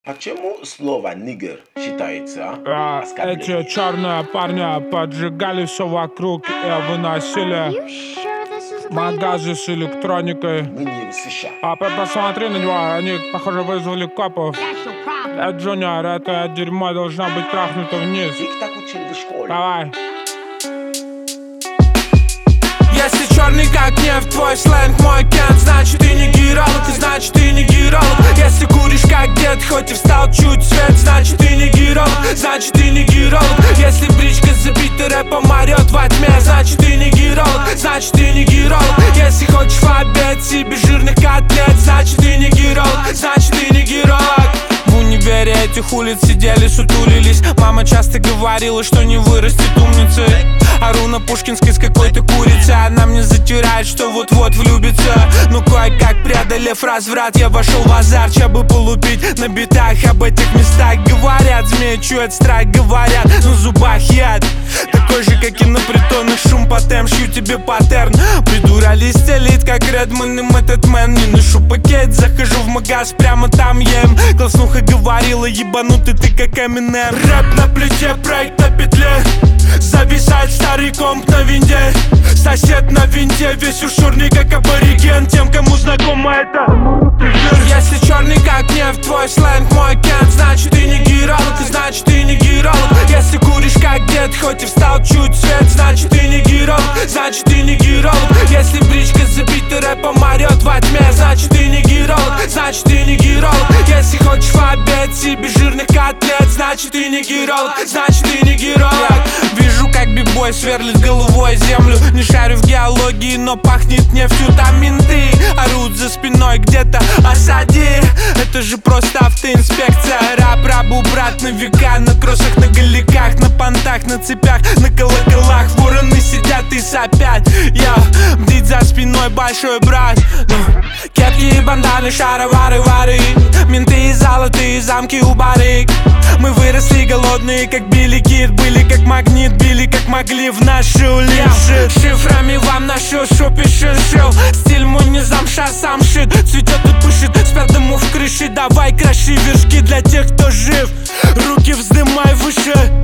Почему слово «нигер» считается Эти оскорблением? черные парни поджигали все вокруг и выносили магазы с электроникой. Мы не в США. Посмотри на него, они, похоже, вызвали копов. Джуниор, это дерьмо должно быть трахнуто вниз. Их так учили в школе. Давай. Если черный как нефть, твой сленг, мой кент, значит ты не гиролог, и значит ты не гиролог. Если куришь как дед, хоть и встал чуть свет, значит ты не гиролог, значит ты не гиролог. Если бричка забита рэпом орёт во тьме, значит ты не гиролог, значит ты не гиролог. Если хочешь в обед себе жирных котлет, значит ты не гиролог, значит ты не гиролог. В универе этих улиц сидели, сутулились. Мама часто говорила, что не вырастет умницы. Ору на Пушкинской с какой-то курицей. Она мне затирает, что вот-вот влюбится. Но кое-как преодолев разврат, я вошел в азарт, чтобы полупить на битах. Об этих местах говорят, змеи чуют страх, говорят, на зубах яд. Такой же, как и на притонах, шум по тем, шью тебе паттерн. Придурались стелить, как Редман и Method Man. Не ношу пакет, захожу в магаз, прямо там ем. Класснуха говорила, ебанутый ты как Eminem. Рэп на плече, проект на петле. Зависает старый комп на винде. Сосед на винде, весь ушурный как абориген. Тем, кому знакомо это. Если черный как нефть, твой сленг, мой кент, значит ты не гиролог, и значит ты не гиролог. Если куришь как дед, хоть и встал чуть свет, значит ты не гиролог, значит ты не гиролог. Если бричка забита рэпом орёт во тьме, значит ты не гиролог, значит ты не гиролог. Если хочешь в обед себе жирных котлет, значит ты не гиролог, значит ты не гиролог. Вижу, как бибой сверлит головой землю. Не шарю в геологии, но пахнет нефтью. Там менты орут за спиной где-то. Осади, это же просто автоинспекция. Раб рабу брат на века. На кроссах, на голиках, на понтах, на цепях, на колоколах. Вороны сидят и сопят. Я бдит за спиной большой брат. Кепки и банданы, шаровары, вары. Менты и золотые замки у барыг. Мы выросли голодные, как Билли Кид. Были как магнит, били как могли в нашу левши. Шифрами вам нашу пишет шил. Стиль мой не замша, сам шит. Цветет и пышет, спят дыму в крыше. Давай краши вершки для тех, кто жив. Руки вздымай выше.